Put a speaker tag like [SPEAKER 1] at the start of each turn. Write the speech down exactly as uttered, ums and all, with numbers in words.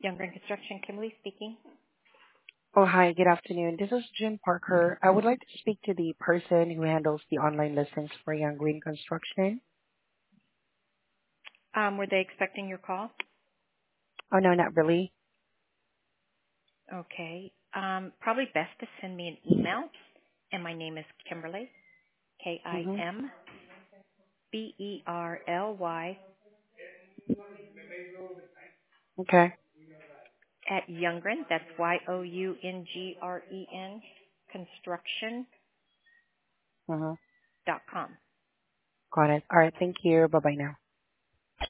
[SPEAKER 1] Younger Construction, Kimberly speaking.
[SPEAKER 2] Oh, hi, good afternoon. This is Jim Parker. I would like to speak to the person who handles the online listings for Young Green Construction.
[SPEAKER 1] Um, were they expecting your call?
[SPEAKER 2] Oh, no, not really.
[SPEAKER 1] Okay. Um, probably best to send me an email. And my name is Kimberly, K I
[SPEAKER 2] Mm-hmm.
[SPEAKER 1] M B E R L Y,
[SPEAKER 2] Okay.
[SPEAKER 1] at Youngren, that's Y O U N G R E N, construction
[SPEAKER 2] Mm-hmm.
[SPEAKER 1] dot com.
[SPEAKER 2] Got it. All right. Thank you. Bye-bye now.